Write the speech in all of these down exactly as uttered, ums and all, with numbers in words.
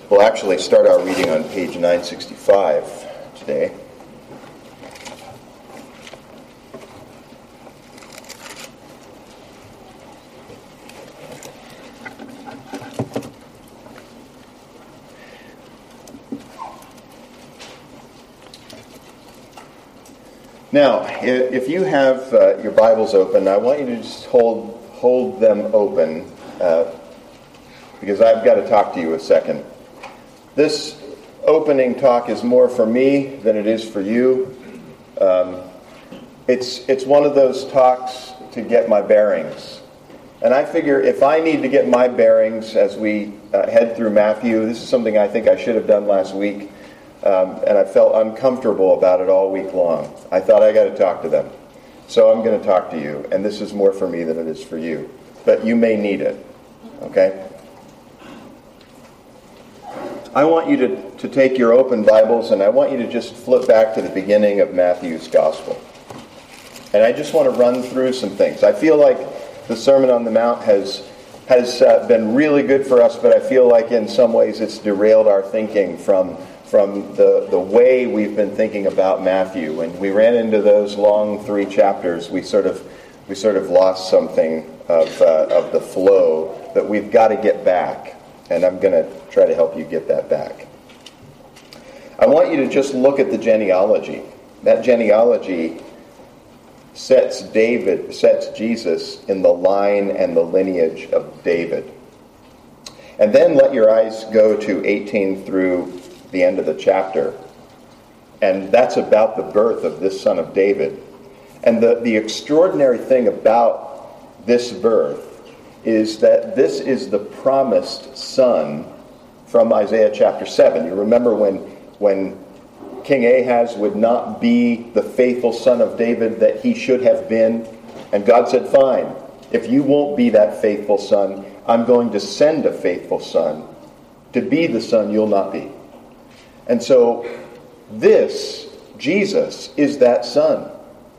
We'll actually start our reading on page nine sixty-five today. Now, if you have uh, your Bibles open, I want you to just hold hold them open uh, because I've got to talk to you a second. This opening talk is more for me than it is for you. Um, it's it's one of those talks to get my bearings. And I figure if I need to get my bearings as we uh, head through Matthew, this is something I think I should have done last week. Um, and I felt uncomfortable about it all week long. I thought I got to talk to them. So I'm going to talk to you. And this is more for me than it is for you. But you may need it. Okay? I want you to, to take your open Bibles and I want you to just flip back to the beginning of Matthew's Gospel. And I just want to run through some things. I feel like the Sermon on the Mount has, has uh, been really good for us, but I feel like in some ways it's derailed our thinking from from the, the way we've been thinking about Matthew. When we ran into those long three chapters, we sort of we sort of lost something of uh, of the flow that we've got to get back. And I'm going to try to help you get that back. I want you to just look at the genealogy. That genealogy sets David, sets Jesus in the line and the lineage of David. And then let your eyes go to eighteen through the end of the chapter, and that's about the birth of this son of David. And the, the extraordinary thing about this birth is that this is the promised son from Isaiah chapter seven. You remember when when King Ahaz would not be the faithful son of David that he should have been, and God said, fine, if you won't be that faithful son, I'm going to send a faithful son to be the son you'll not be. And so this, Jesus, is that son.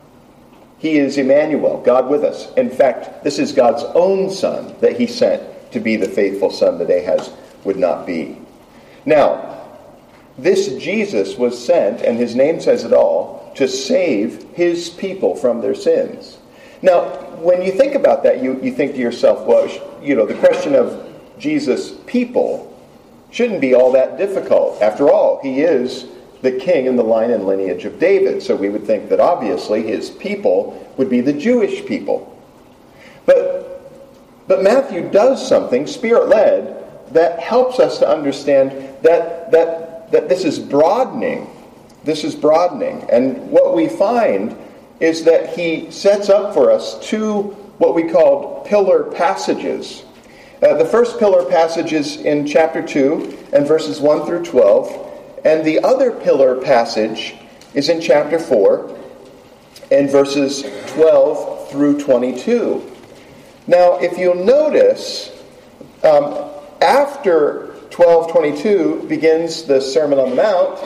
He is Emmanuel, God with us. In fact, this is God's own son that he sent to be the faithful son that Ahaz would not be. Now, this Jesus was sent, and his name says it all, to save his people from their sins. Now, when you think about that, you, you think to yourself, well, you know, the question of Jesus' people shouldn't be all that difficult. After all, he is the king in the line and lineage of David. So we would think that obviously his people would be the Jewish people. But, but Matthew does something, Spirit-led, that helps us to understand that, that, that this is broadening. This is broadening. And what we find is that he sets up for us two what we call pillar passages. Uh, the first pillar passage is in chapter two and verses one through twelve. And the other pillar passage is in chapter four and verses twelve through twenty-two. Now, if you'll notice, um, after twelve twenty-two begins the Sermon on the Mount.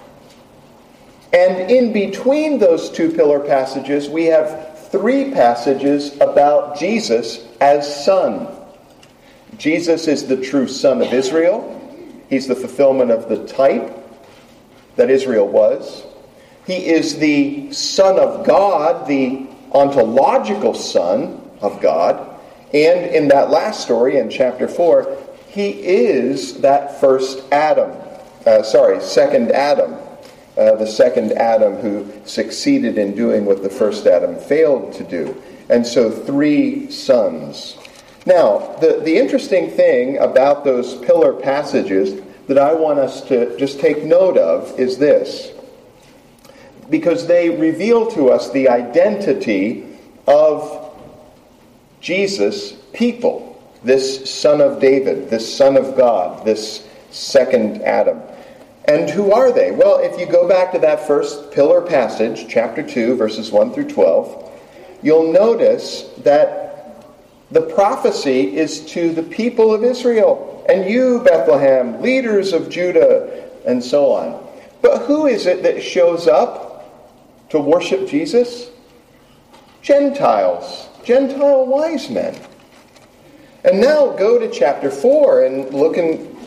And in between those two pillar passages, we have three passages about Jesus as son. Jesus is the true son of Israel. He's the fulfillment of the type that Israel was. He is the Son of God, the ontological Son of God. And in that last story, in chapter four, he is that first Adam. Uh, sorry, second Adam. Uh, the second Adam who succeeded in doing what the first Adam failed to do. And so three sons. Now, the, the interesting thing about those pillar passages that I want us to just take note of is this. Because they reveal to us the identity of Jesus' people. This son of David, this son of God, this second Adam. And who are they? Well, if you go back to that first pillar passage, chapter two, verses one through twelve, you'll notice that the prophecy is to the people of Israel. And you, Bethlehem, leaders of Judah, and so on. But who is it that shows up to worship Jesus? Gentiles. Gentile wise men. And now go to chapter four and look in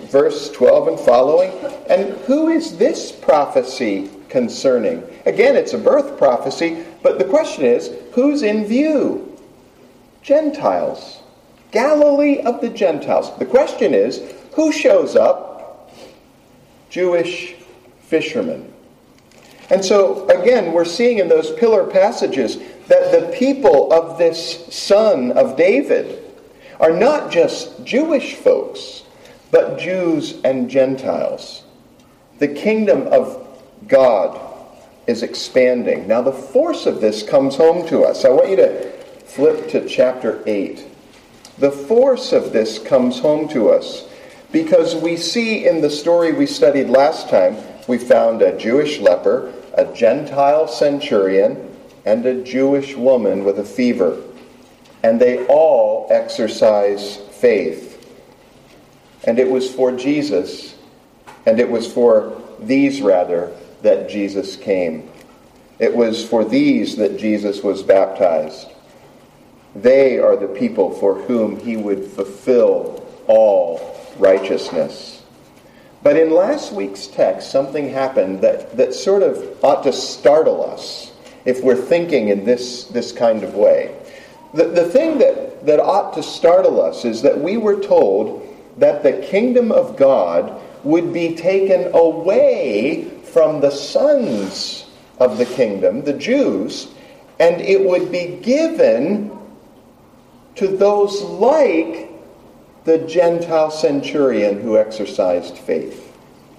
verse twelve and following. And who is this prophecy concerning? Again, it's a birth prophecy, but the question is, who's in view? Gentiles. Galilee of the Gentiles. The question is, who shows up? Jewish fishermen. And so, again, we're seeing in those pillar passages that the people of this son of David are not just Jewish folks, but Jews and Gentiles. The kingdom of God is expanding. Now, the force of this comes home to us. I want you to flip to chapter eight. The force of this comes home to us because we see in the story we studied last time, we found a Jewish leper, a Gentile centurion, and a Jewish woman with a fever. And they all exercise faith. And it was for Jesus, and it was for these, rather, that Jesus came. It was for these that Jesus was baptized. They are the people for whom he would fulfill all righteousness. But in last week's text, something happened that, that sort of ought to startle us if we're thinking in this, this kind of way. The, the thing that, that ought to startle us is that we were told that the kingdom of God would be taken away from the sons of the kingdom, the Jews, and it would be given to those like the Gentile centurion who exercised faith.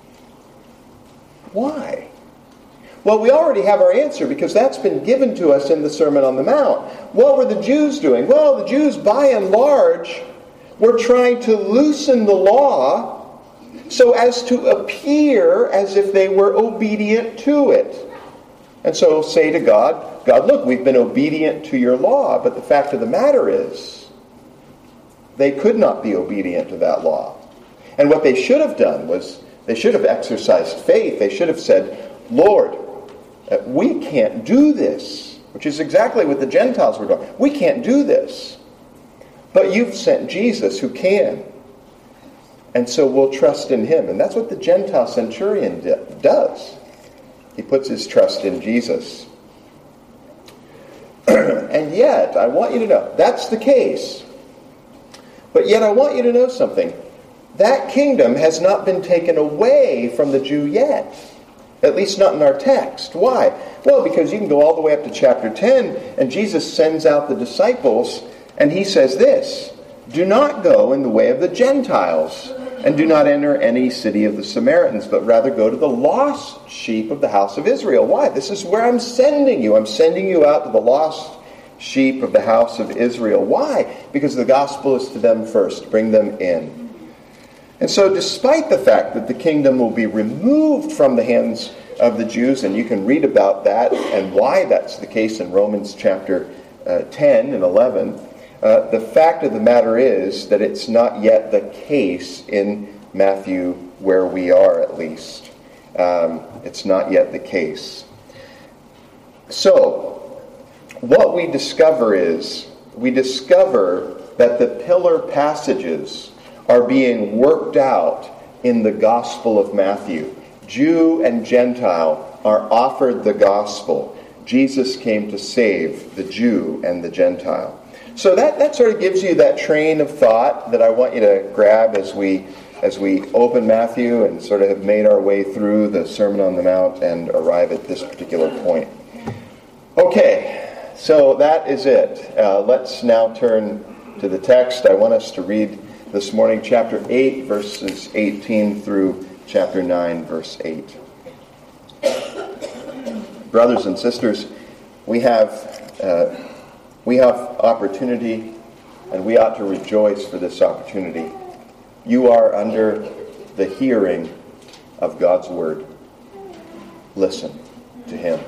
Why? Well, we already have our answer because that's been given to us in the Sermon on the Mount. What were the Jews doing? Well, the Jews, by and large, were trying to loosen the law so as to appear as if they were obedient to it. And so say to God, God, look, we've been obedient to your law, but the fact of the matter is, they could not be obedient to that law. And what they should have done was, they should have exercised faith. They should have said, Lord, we can't do this, which is exactly what the Gentiles were doing. We can't do this. But you've sent Jesus who can. And so we'll trust in him. And that's what the Gentile centurion does. He puts his trust in Jesus. And yet, I want you to know, that's the case. But yet I want you to know something. That kingdom has not been taken away from the Jew yet. At least not in our text. Why? Well, because you can go all the way up to chapter ten, and Jesus sends out the disciples, and he says this, do not go in the way of the Gentiles, and do not enter any city of the Samaritans, but rather go to the lost sheep of the house of Israel. Why? This is where I'm sending you. I'm sending you out to the lost sheep of the house of Israel. Why? Because the gospel is to them first. Bring them in. And so despite the fact that the kingdom will be removed from the hands of the Jews, and you can read about that and why that's the case in Romans chapter uh, ten and eleven, uh, the fact of the matter is that it's not yet the case in Matthew where we are, at least. Um, it's not yet the case. So, what we discover is, we discover that the pillar passages are being worked out in the Gospel of Matthew. Jew and Gentile are offered the gospel. Jesus came to save the Jew and the Gentile. So that, that sort of gives you that train of thought that I want you to grab as we as we open Matthew and sort of have made our way through the Sermon on the Mount and arrive at this particular point. Okay, so that is it. Uh, let's now turn to the text. I want us to read this morning chapter eight, verses eighteen through chapter nine, verse eight. Brothers and sisters, we have uh, we have opportunity, and we ought to rejoice for this opportunity. You are under the hearing of God's word. Listen to him.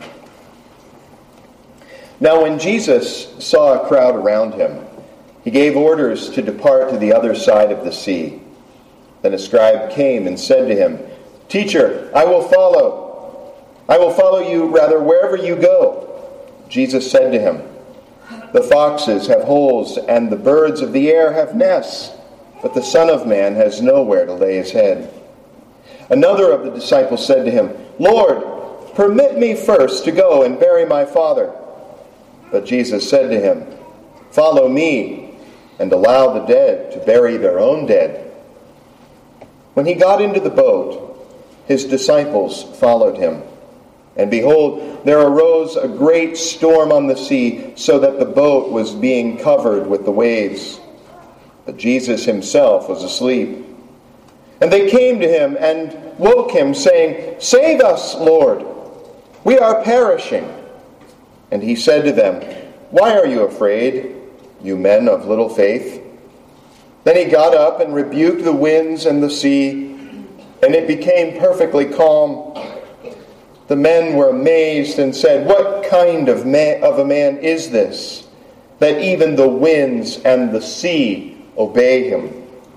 Now when Jesus saw a crowd around him, he gave orders to depart to the other side of the sea. Then a scribe came and said to him, Teacher, I will follow. I will follow you rather wherever you go. Jesus said to him, The foxes have holes and the birds of the air have nests, but the Son of Man has nowhere to lay his head." Another of the disciples said to him, "Lord, permit me first to go and bury my father." But Jesus said to him, "Follow me, and allow the dead to bury their own dead." When he got into the boat, his disciples followed him. And behold, there arose a great storm on the sea, so that the boat was being covered with the waves. But Jesus himself was asleep. And they came to him and woke him, saying, "Save us, Lord! We are perishing." And he said to them, "Why are you afraid, you men of little faith?" Then he got up and rebuked the winds and the sea, and it became perfectly calm. The men were amazed and said, "What kind of man, of a man is this, that even the winds and the sea obey him?"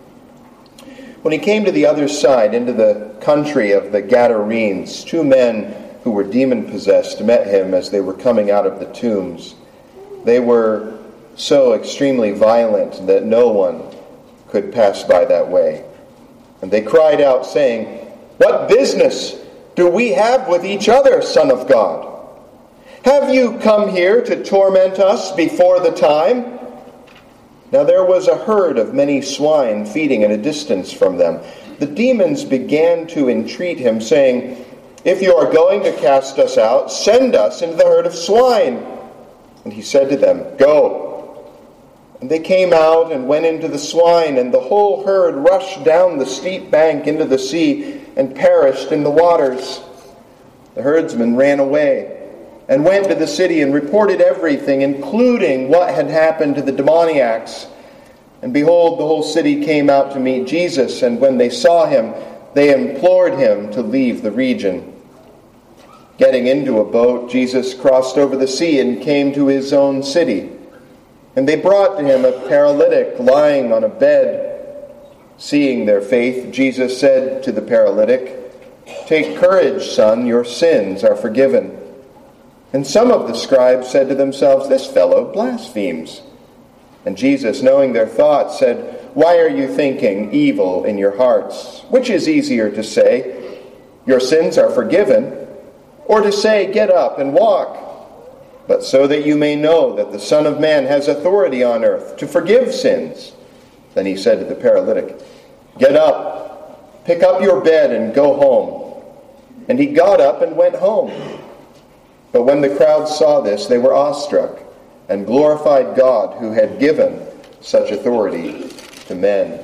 When he came to the other side, into the country of the Gadarenes, two men who were demon-possessed met him as they were coming out of the tombs. They were so extremely violent that no one could pass by that way. And they cried out, saying, "What business do we have with each other, Son of God? Have you come here to torment us before the time?" Now there was a herd of many swine feeding at a distance from them. The demons began to entreat him, saying, "If you are going to cast us out, send us into the herd of swine." And he said to them, "Go." And they came out and went into the swine, and the whole herd rushed down the steep bank into the sea and perished in the waters. The herdsmen ran away and went to the city and reported everything, including what had happened to the demoniacs. And behold, the whole city came out to meet Jesus, and when they saw him, they implored him to leave the region. Getting into a boat, Jesus crossed over the sea and came to his own city. And they brought to him a paralytic lying on a bed. Seeing their faith, Jesus said to the paralytic, "Take courage, son, your sins are forgiven." And some of the scribes said to themselves, "This fellow blasphemes." And Jesus, knowing their thoughts, said, "Why are you thinking evil in your hearts? Which is easier to say, 'Your sins are forgiven,' or to say, 'Get up and walk'? But so that you may know that the Son of Man has authority on earth to forgive sins." Then he said to the paralytic, "Get up, pick up your bed and go home." And he got up and went home. But when the crowd saw this, they were awestruck and glorified God who had given such authority to men.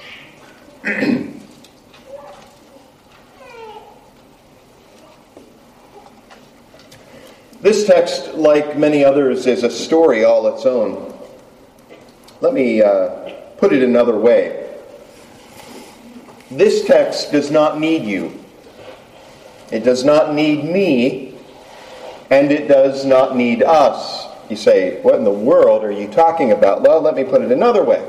This text, like many others, is a story all its own. Let me uh, put it another way. This text does not need you. It does not need me, and it does not need us. You say, "What in the world are you talking about?" Well, let me put it another way.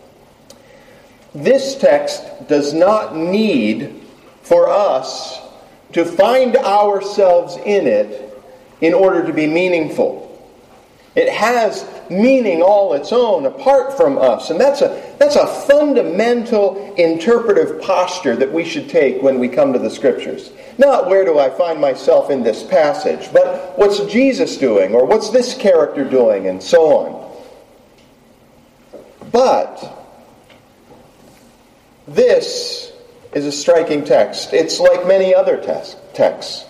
This text does not need for us to find ourselves in it in order to be meaningful. It has meaning all its own apart from us. And that's a, that's a fundamental interpretive posture that we should take when we come to the Scriptures. Not where do I find myself in this passage, but what's Jesus doing, or what's this character doing, and so on. But this is a striking text. It's like many other tes- texts.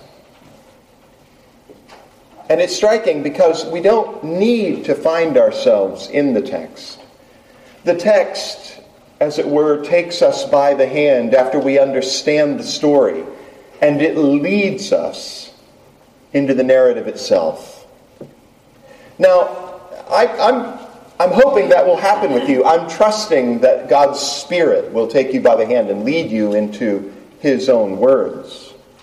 And it's striking because we don't need to find ourselves in the text. The text, as it were, takes us by the hand after we understand the story, and it leads us into the narrative itself. Now, I, I'm, I'm hoping that will happen with you. I'm trusting that God's Spirit will take you by the hand and lead you into His own words.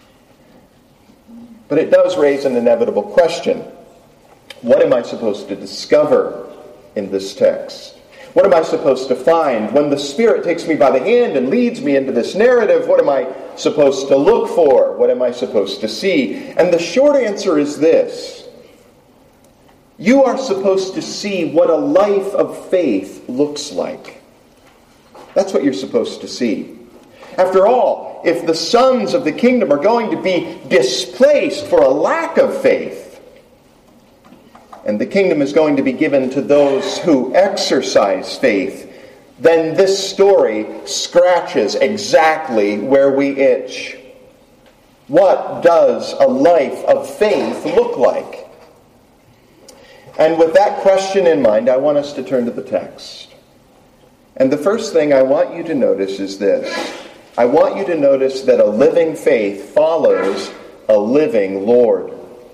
But it does raise an inevitable question. What am I supposed to discover in this text? What am I supposed to find? When the Spirit takes me by the hand and leads me into this narrative, what am I supposed to look for? What am I supposed to see? And the short answer is this. You are supposed to see what a life of faith looks like. That's what you're supposed to see. After all, if the sons of the kingdom are going to be displaced for a lack of faith, and the kingdom is going to be given to those who exercise faith, then this story scratches exactly where we itch. What does a life of faith look like? And with that question in mind, I want us to turn to the text. And the first thing I want you to notice is this. I want you to notice that a living faith follows a living Lord.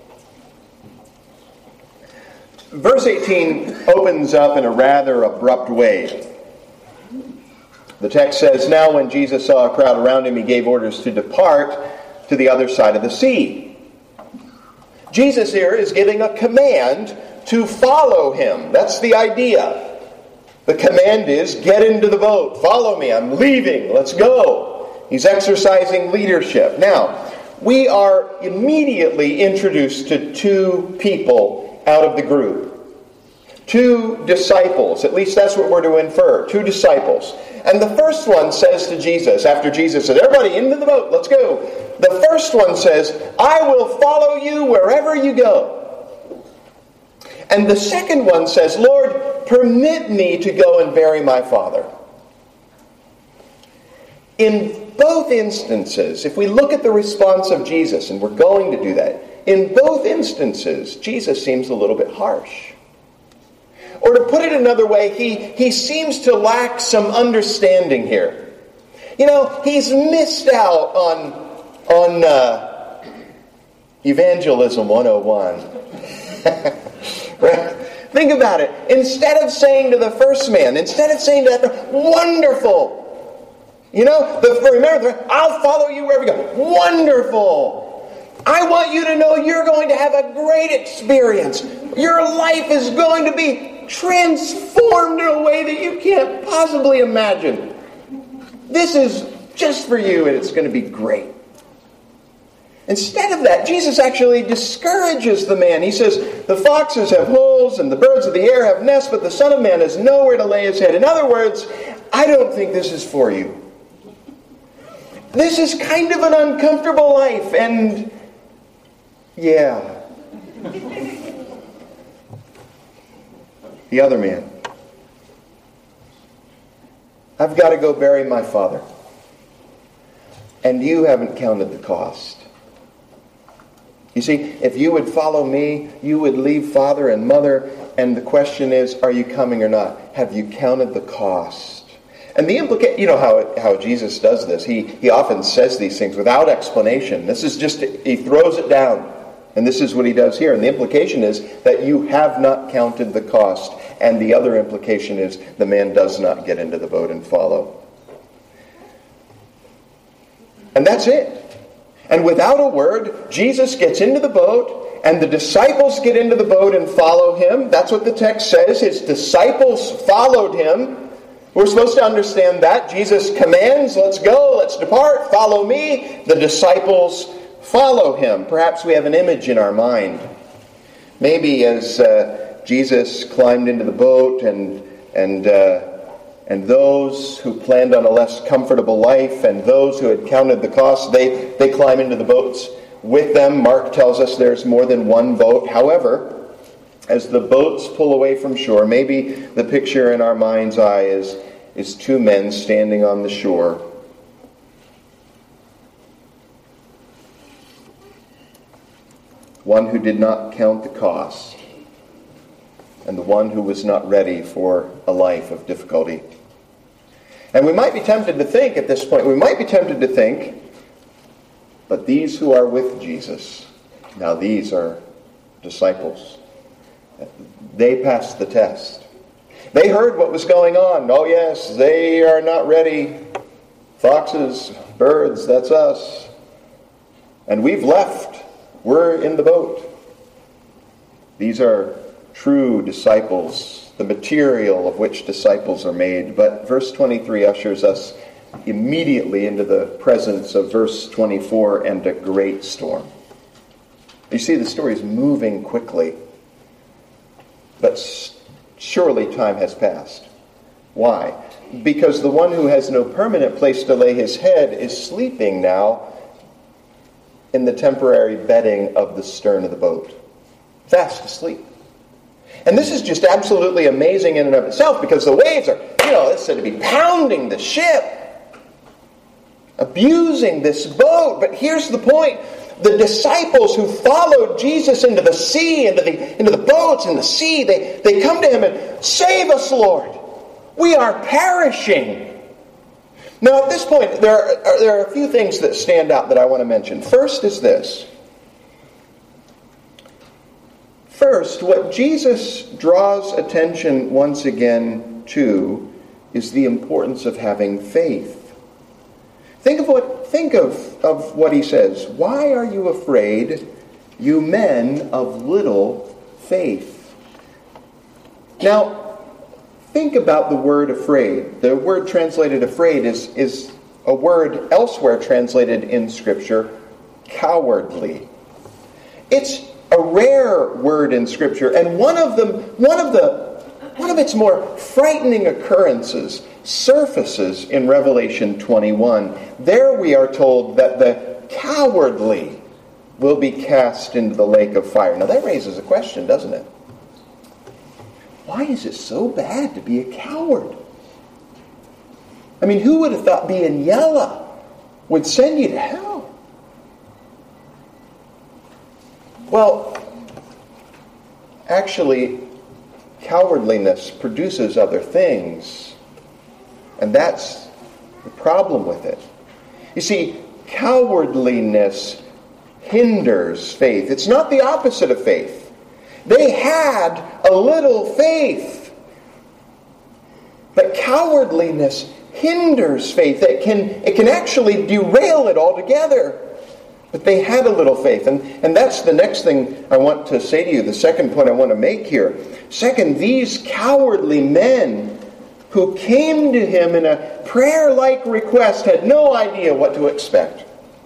Verse eighteen opens up in a rather abrupt way. The text says, "Now when Jesus saw a crowd around him, he gave orders to depart to the other side of the sea." Jesus here is giving a command to follow him. That's the idea. The command is, get into the boat. Follow me. I'm leaving. Let's go. He's exercising leadership. Now, we are immediately introduced to two people out of the group. Two disciples. At least that's what we're to infer. Two disciples. And the first one says to Jesus, after Jesus said, everybody into the boat, let's go. The first one says, I will follow you wherever you go. And the second one says, Lord, permit me to go and bury my father. In both instances, if we look at the response of Jesus, and we're going to do that, in both instances, Jesus seems a little bit harsh. Or to put it another way, he, he seems to lack some understanding here. You know, he's missed out on, on uh, Evangelism one oh one. Right? Think about it. Instead of saying to the first man, instead of saying to that, wonderful. You know, the, remember, I'll follow you wherever you go. Wonderful. I want you to know you're going to have a great experience. Your life is going to be transformed in a way that you can't possibly imagine. This is just for you, and it's going to be great. Instead of that, Jesus actually discourages the man. He says, the foxes have holes and the birds of the air have nests, but the Son of Man has nowhere to lay his head. In other words, I don't think this is for you. This is kind of an uncomfortable life, and yeah. The other man. I've got to go bury my father. And you haven't counted the cost. You see, if you would follow me, you would leave father and mother, and the question is, are you coming or not? Have you counted the cost? And the implication, you know how how Jesus does this. He he often says these things without explanation. This is just, he throws it down. And this is what he does here. And the implication is that you have not counted the cost. And the other implication is the man does not get into the boat and follow. And that's it. And without a word, Jesus gets into the boat, and the disciples get into the boat and follow him. That's what the text says. His disciples followed him. We're supposed to understand that. Jesus commands, let's go, let's depart, follow me. The disciples follow him. Perhaps we have an image in our mind. Maybe as uh, Jesus climbed into the boat and and uh, and those who planned on a less comfortable life and those who had counted the cost, they, they climb into the boats with them. Mark tells us there's more than one boat. However, as the boats pull away from shore, maybe the picture in our mind's eye is, is two men standing on the shore. One who did not count the cost, and the one who was not ready for a life of difficulty. And we might be tempted to think at this point, we might be tempted to think, but these who are with Jesus, now these are disciples. They passed the test. They heard what was going on. Oh yes, they are not ready. Foxes, birds, that's us. And we've left. We're in the boat. These are true disciples, the material of which disciples are made. But verse twenty-three ushers us immediately into the presence of verse twenty-four and a great storm. You see, the story is moving quickly. But surely time has passed. Why? because the one who has no permanent place to lay his head is sleeping now in the temporary bedding of the stern of the boat, fast asleep. And this is just absolutely amazing in and of itself, because the waves are, you know, it's said to be pounding the ship, abusing this boat. But here's the point. The disciples who followed Jesus into the sea, into the, into the boats in the sea, they, they come to him and, "Save us, Lord. We are perishing." Now, at this point, there are, there are a few things that stand out that I want to mention. First is this. First, what Jesus draws attention once again to is the importance of having faith. Think of what think of, of what he says. "Why are you afraid, you men of little faith?" Now, think about the word afraid. The word translated afraid is, is a word elsewhere translated in Scripture, cowardly. It's a rare word in Scripture, and one of them, one of the, one of its more frightening occurrences surfaces in Revelation twenty-one. There we are told that the cowardly will be cast into the lake of fire. Now that raises a question, doesn't it? Why is it so bad to be a coward? I mean, who would have thought being yellow would send you to hell? Well, actually, cowardliness produces other things. And that's the problem with it. You see, cowardliness hinders faith. It's not the opposite of faith. They had a little faith. But cowardliness hinders faith. It can, it can actually derail it altogether. But they had a little faith. And, and that's the next thing I want to say to you, the second point I want to make here. Second, these cowardly men who came to him in a prayer-like request had no idea what to expect.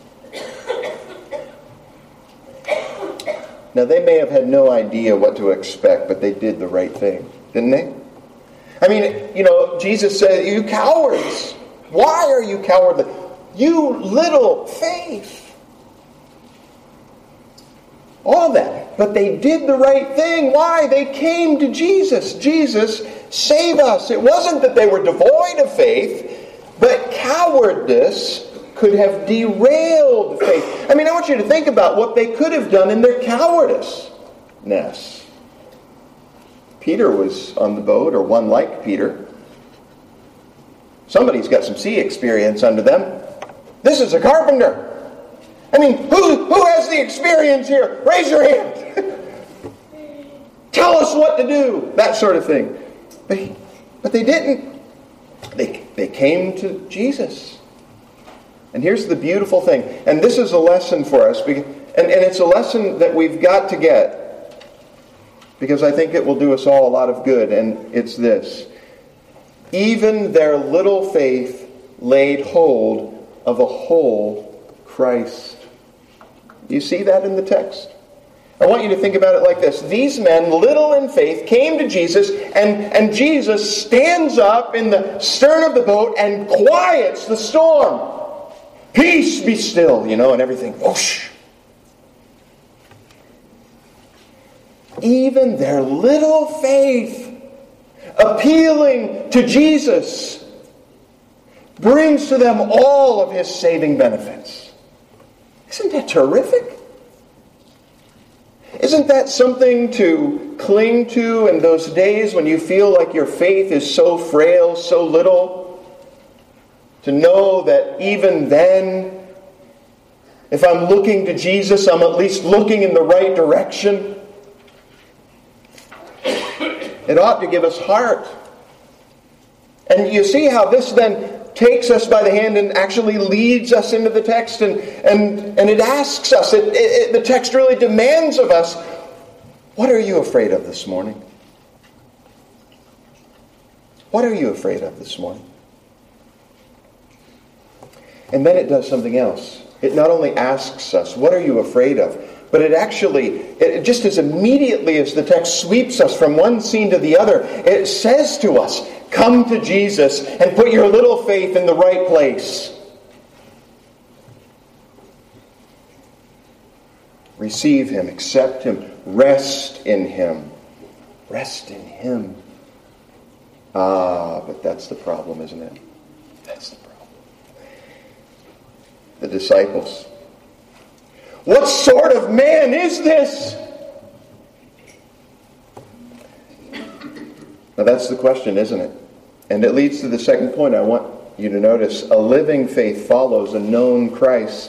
Now, they may have had no idea what to expect, but they did the right thing, didn't they? I mean, you know, Jesus said, "You cowards, why are you cowardly? You little faith." All that. But they did the right thing. Why? They came to Jesus. Jesus, save us. It wasn't that they were devoid of faith, but cowardice could have derailed faith. I mean, I want you to think about what they could have done in their cowardice-ness. Peter was on the boat, or one like Peter. Somebody's got some sea experience under them. This is a carpenter. I mean, who, who has the experience here? Raise your hand. Tell us what to do. That sort of thing. But, but they didn't. They, they came to Jesus. And here's the beautiful thing. And this is a lesson for us. And, and it's a lesson that we've got to get. Because I think it will do us all a lot of good. And it's this. Even their little faith laid hold of a whole Christ. You see that in the text? I want you to think about it like this. These men, little in faith, came to Jesus, and, and Jesus stands up in the stern of the boat and quiets the storm. "Peace, be still," you know, and everything. Whoosh. Even their little faith, appealing to Jesus, brings to them all of his saving benefits. Isn't that terrific? Isn't that something to cling to in those days when you feel like your faith is so frail, so little? To know that even then, if I'm looking to Jesus, I'm at least looking in the right direction. It ought to give us heart. And you see how this then takes us by the hand and actually leads us into the text, and and, and it asks us, it, it, it, the text really demands of us, what are you afraid of this morning? What are you afraid of this morning? And then it does something else. It not only asks us, what are you afraid of? But it actually, it, just as immediately as the text sweeps us from one scene to the other, it says to us, Come to Jesus and put your little faith in the right place. Receive Him, accept Him, rest in Him. Rest in Him. Ah, but that's the problem, isn't it? That's the problem. The disciples. What sort of man is this? Now that's the question, isn't it? And it leads to the second point I want you to notice. A living faith follows a known Christ.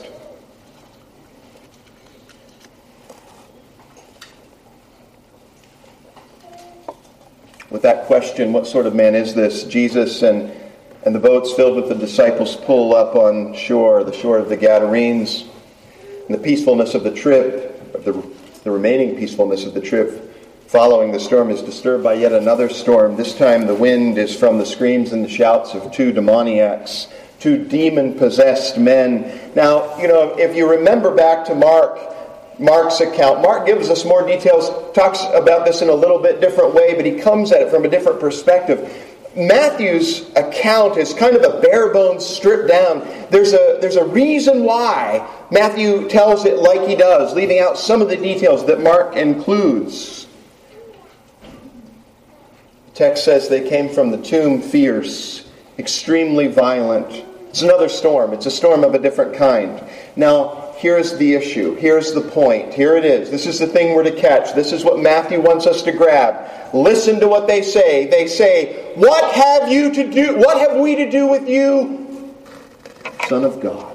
With that question, what sort of man is this? Jesus and, and the boats filled with the disciples pull up on shore, the shore of the Gadarenes. And the peacefulness of the trip, the, the remaining peacefulness of the trip following the storm is disturbed by yet another storm. This time the wind is from the screams and the shouts of two demoniacs, two demon-possessed men. Now, you know, if you remember back to Mark, Mark's account, Mark gives us more details, talks about this in a little bit different way, but he comes at it from a different perspective. Matthew's account is kind of a bare bones, stripped down. There's a, there's a reason why Matthew tells it like he does, leaving out some of the details that Mark includes. The text says they came from the tomb fierce, extremely violent. It's another storm. It's a storm of a different kind. Now, here's the issue. Here's the point. Here it is. This is the thing we're to catch. This is what Matthew wants us to grab. Listen to what they say. They say, "What have you to do? What have we to do with you, Son of God?"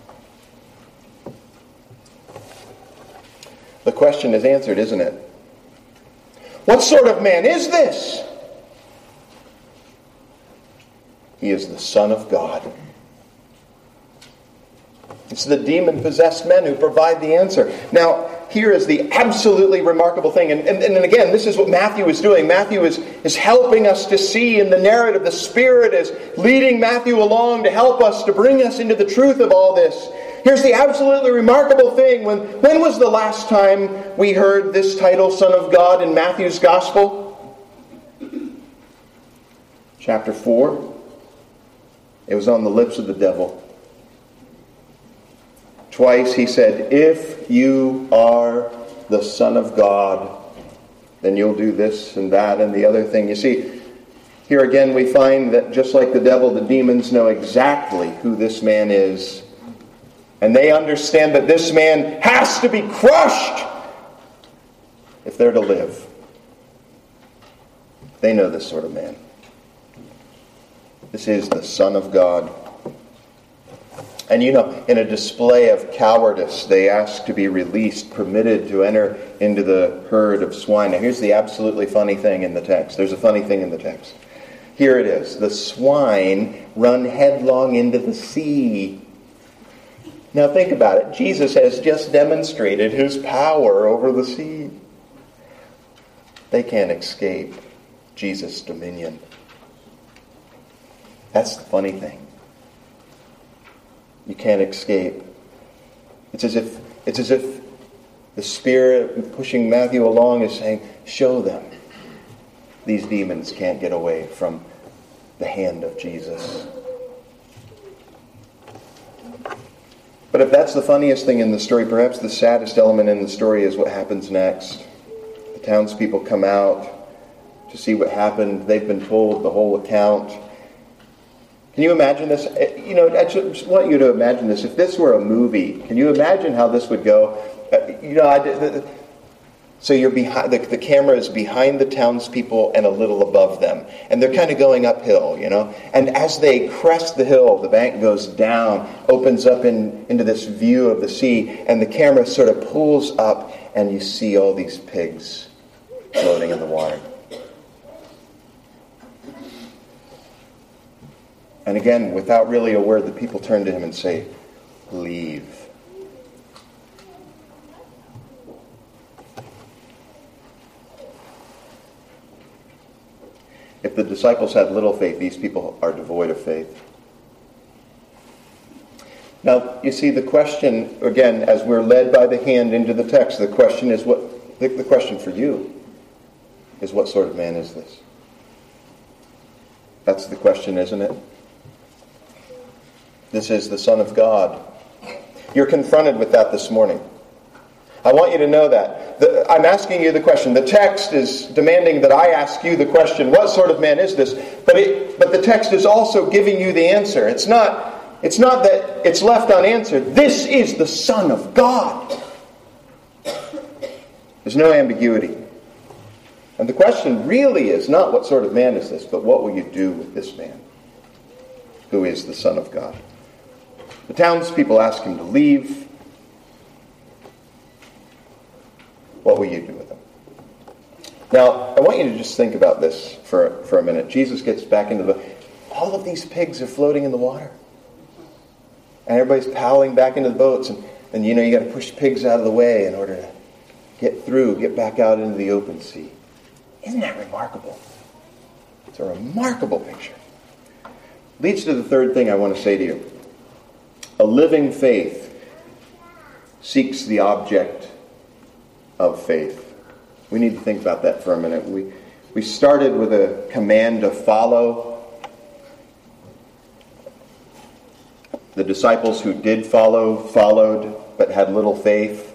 The question is answered, isn't it? What sort of man is this? He is the Son of God. It's the demon-possessed men who provide the answer. Now, here is the absolutely remarkable thing. And, and, and again, this is what Matthew is doing. Matthew is, is helping us to see in the narrative. The Spirit is leading Matthew along to help us, to bring us into the truth of all this. Here's the absolutely remarkable thing. When, when was the last time we heard this title, Son of God, in Matthew's Gospel? Chapter four. It was on the lips of the devil. Twice he said, "If you are the Son of God, then you'll do this and that and the other thing." You see, here again we find that just like the devil, the demons know exactly who this man is. And they understand that this man has to be crushed if they're to live. They know this sort of man. This is the Son of God. And you know, in a display of cowardice, they ask to be released, permitted to enter into the herd of swine. Now here's the absolutely funny thing in the text. There's a funny thing in the text. Here it is. The swine run headlong into the sea. Now think about it. Jesus has just demonstrated His power over the sea. They can't escape Jesus' dominion. That's the funny thing. You can't escape. It's as if it's as if the Spirit pushing Matthew along is saying, "Show them. These demons can't get away from the hand of Jesus." But if that's the funniest thing in the story, perhaps the saddest element in the story is what happens next. The townspeople come out to see what happened. They've been told the whole account. Can you imagine this? You know, I just want you to imagine this. If this were a movie, can you imagine how this would go? You know, I did, so you're behind. The, the camera is behind the townspeople and a little above them, and they're kind of going uphill. You know, and as they crest the hill, the bank goes down, opens up in, into this view of the sea, and the camera sort of pulls up, and you see all these pigs floating in the water. And again, without really a word, the people turn to Him and say, "Leave." If the disciples had little faith, these people are devoid of faith. Now, you see, the question, again, as we're led by the hand into the text, the question is what, the, the question for you is, what sort of man is this? That's the question, isn't it? This is the Son of God. You're confronted with that this morning. I want you to know that. The, I'm asking you the question. The text is demanding that I ask you the question, what sort of man is this? But it, but the text is also giving you the answer. It's not, it's not that it's left unanswered. This is the Son of God. There's no ambiguity. And the question really is not what sort of man is this, but what will you do with this man who is the Son of God? The townspeople ask him to leave. What will you do with him? Now, I want you to just think about this for, for a minute. Jesus gets back into the... All of these pigs are floating in the water. And everybody's paddling back into the boats. And, and you know, you got to push pigs out of the way in order to get through, get back out into the open sea. Isn't that remarkable? It's a remarkable picture. Leads to the third thing I want to say to you. A living faith seeks the object of faith. We need to think about that for a minute. We, we started with a command to follow. The disciples who did follow, followed, but had little faith.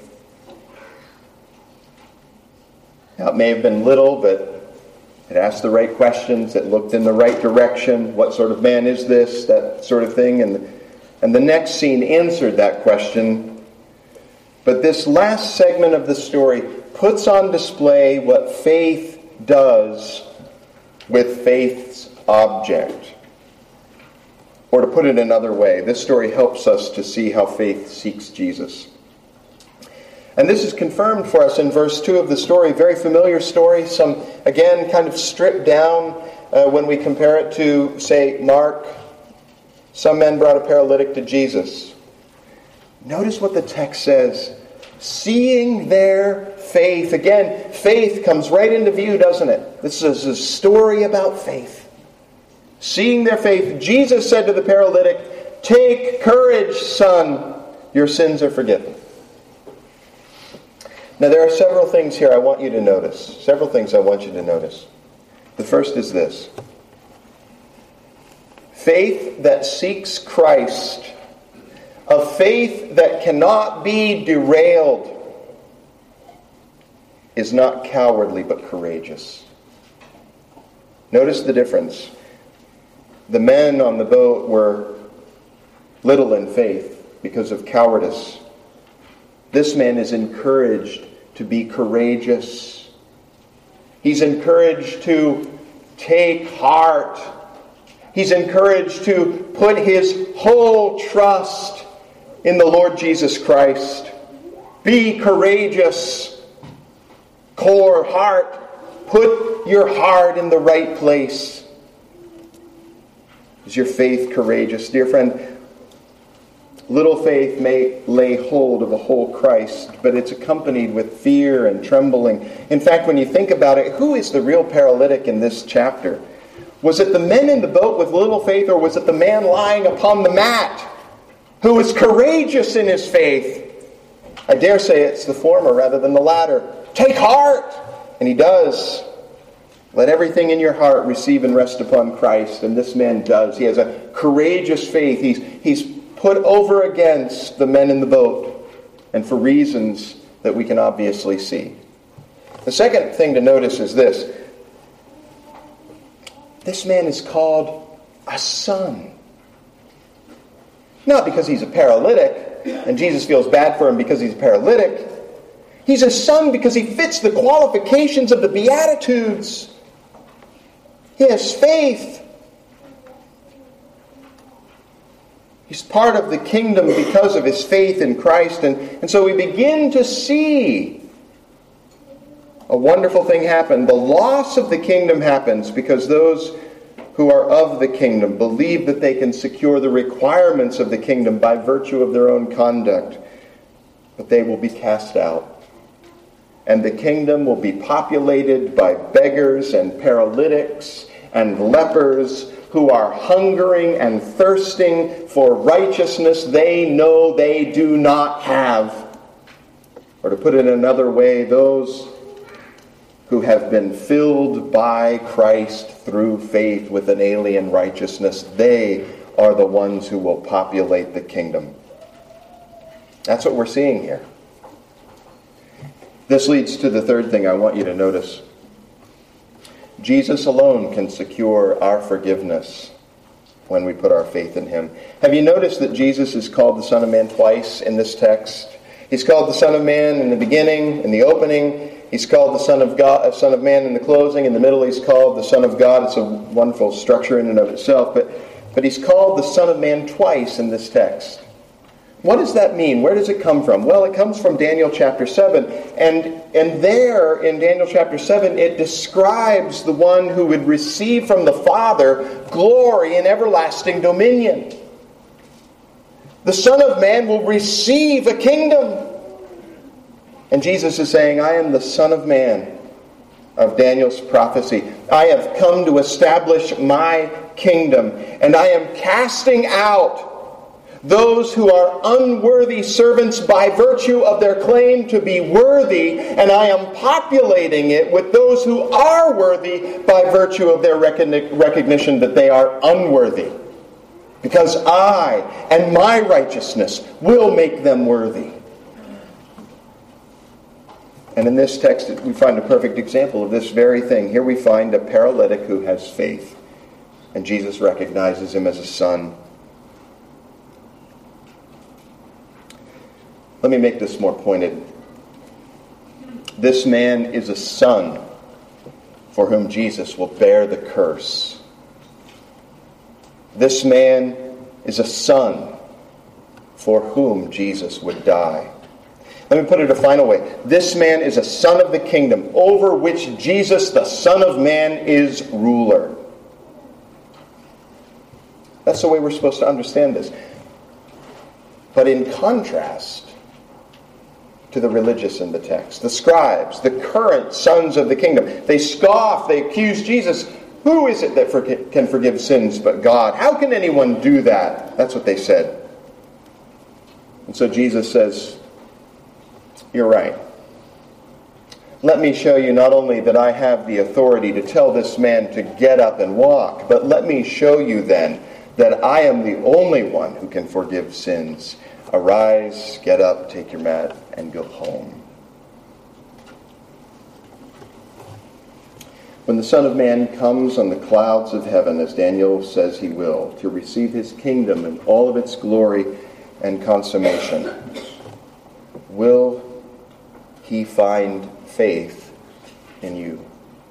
Now, it may have been little, but it asked the right questions. It looked in the right direction. What sort of man is this? That sort of thing. And, and the next scene answered that question. But this last segment of the story puts on display what faith does with faith's object. Or to put it another way, this story helps us to see how faith seeks Jesus. And this is confirmed for us in verse two of the story. Very familiar story. Some, again, kind of stripped down uh, when we compare it to, say, Mark. Some men brought a paralytic to Jesus. Notice what the text says. Seeing their faith. Again, faith comes right into view, doesn't it? This is a story about faith. Seeing their faith, Jesus said to the paralytic, "Take courage, son. Your sins are forgiven." Now, there are several things here I want you to notice. Several things I want you to notice. The first is this. Faith that seeks Christ, a faith that cannot be derailed, is not cowardly but courageous. Notice the difference. The men on the boat were little in faith because of cowardice. This man is encouraged to be courageous. He's encouraged to take heart. He's encouraged to put his whole trust in the Lord Jesus Christ. Be courageous. Core, heart. Put your heart in the right place. Is your faith courageous? Dear friend, little faith may lay hold of a whole Christ, but it's accompanied with fear and trembling. In fact, when you think about it, who is the real paralytic in this chapter? Was it the men in the boat with little faith, or was it the man lying upon the mat who was courageous in his faith? I dare say it's the former rather than the latter. Take heart! And he does. Let everything in your heart receive and rest upon Christ. And this man does. He has a courageous faith. He's, he's put over against the men in the boat, and for reasons that we can obviously see. The second thing to notice is this. This man is called a son. Not because he's a paralytic, and Jesus feels bad for him because he's a paralytic. He's a son because he fits the qualifications of the Beatitudes. He has faith. He's part of the kingdom because of his faith in Christ. And, and so we begin to see a wonderful thing happen. The loss of the kingdom happens because those who are of the kingdom believe that they can secure the requirements of the kingdom by virtue of their own conduct. But they will be cast out. And the kingdom will be populated by beggars and paralytics and lepers who are hungering and thirsting for righteousness they know they do not have. Or to put it another way, those who have been filled by Christ through faith with an alien righteousness, they are the ones who will populate the kingdom. That's what we're seeing here. This leads to the third thing I want you to notice. Jesus alone can secure our forgiveness when we put our faith in him. Have you noticed that Jesus is called the Son of Man twice in this text? He's called the Son of Man in the beginning, in the opening. He's called the Son of God, Son of Man in the closing. In the middle, he's called the Son of God. It's a wonderful structure in and of itself. But, but he's called the Son of Man twice in this text. What does that mean? Where does it come from? Well, it comes from Daniel chapter seven. And, and there in Daniel chapter seven, it describes the one who would receive from the Father glory and everlasting dominion. The Son of Man will receive a kingdom. And Jesus is saying, I am the Son of Man of Daniel's prophecy. I have come to establish my kingdom. And I am casting out those who are unworthy servants by virtue of their claim to be worthy, and I am populating it with those who are worthy by virtue of their recognition that they are unworthy. Because I and my righteousness will make them worthy. And in this text, we find a perfect example of this very thing. Here we find a paralytic who has faith, and Jesus recognizes him as a son. Let me make this more pointed. This man is a son for whom Jesus will bear the curse. This man is a son for whom Jesus would die. Let me put it a final way. This man is a son of the kingdom over which Jesus, the Son of Man, is ruler. That's the way we're supposed to understand this. But in contrast to the religious in the text, the scribes, the current sons of the kingdom, they scoff, they accuse Jesus. Who is it that for- can forgive sins but God? How can anyone do that? That's what they said. And so Jesus says, you're right. Let me show you not only that I have the authority to tell this man to get up and walk, but let me show you then that I am the only one who can forgive sins. Arise, get up, take your mat, and go home. When the Son of Man comes on the clouds of heaven, as Daniel says he will, to receive his kingdom in all of its glory and consummation, will he find faith in you?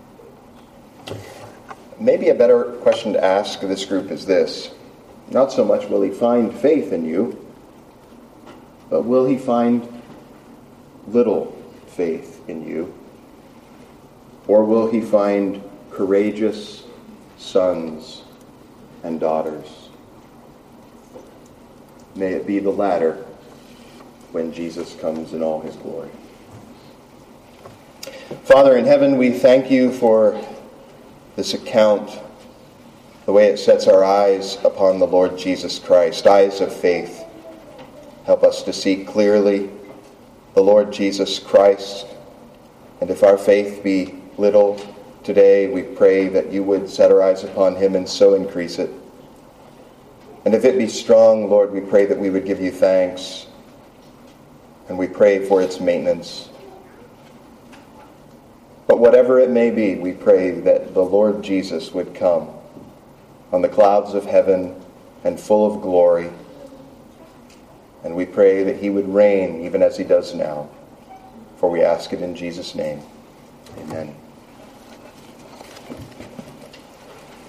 Maybe a better question to ask this group is this. Not so much will he find faith in you, but will he find little faith in you? Or will he find courageous sons and daughters? May it be the latter when Jesus comes in all his glory. Father in heaven, we thank you for this account, the way it sets our eyes upon the Lord Jesus Christ, eyes of faith. Help us to see clearly the Lord Jesus Christ. And if our faith be little today, we pray that you would set our eyes upon him and so increase it. And if it be strong, Lord, we pray that we would give you thanks. And we pray for its maintenance. But whatever it may be, we pray that the Lord Jesus would come on the clouds of heaven and full of glory. And we pray that he would reign even as he does now. For we ask it in Jesus' name. Amen.